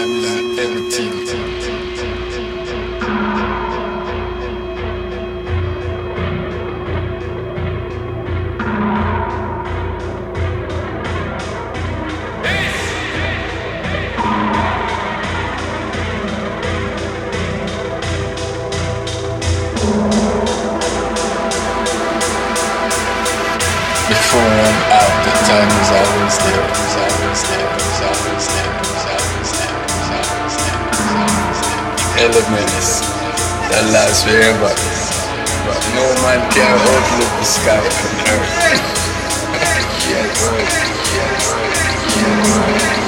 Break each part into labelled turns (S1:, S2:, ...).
S1: Time is everything. Before I'm out, the time is always there, is always there, is always there, is always there, is always there, is always there. Elements that last forever, but no man can outlive the sky and earth. Yes, yes, yes.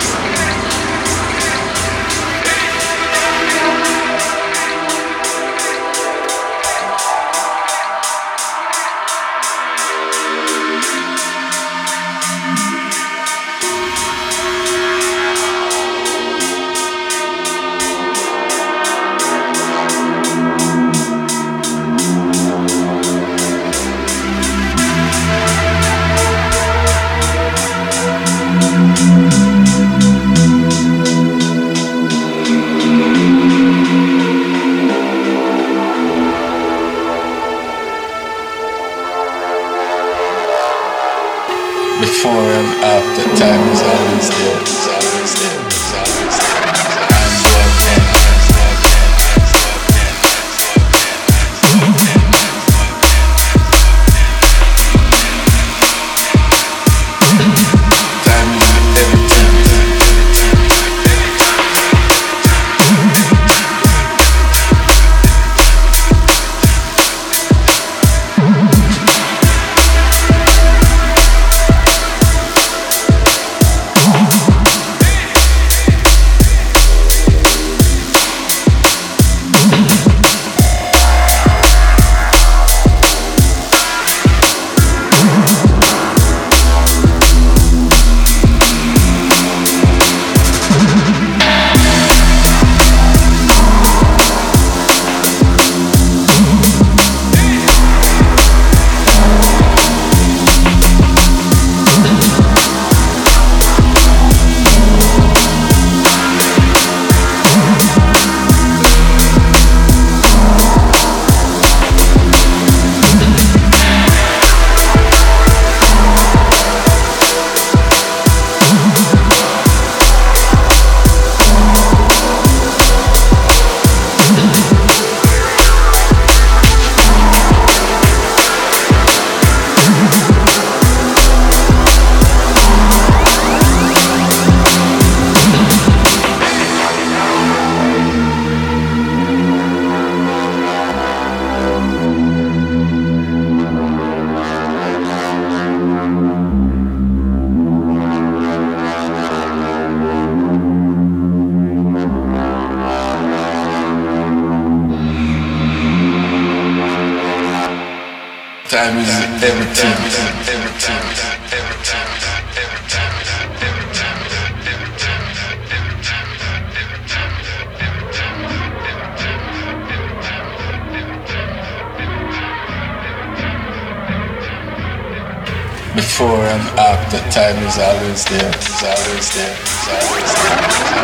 S1: Before I'm out, the time is always there, is always there, is always there. I'm there again. Time is everything. Before I'm out, the time is always there, is always there, is always there.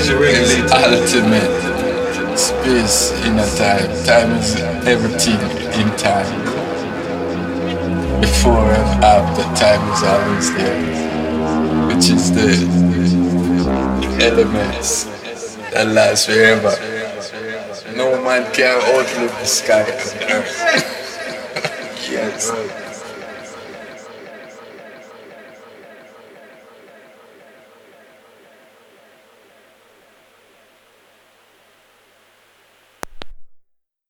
S1: is ultimate. Space in a time. Time is everything in time. Before and after, time is always there, which is the elements that last forever. No man can outlive the sky and earth. Yes.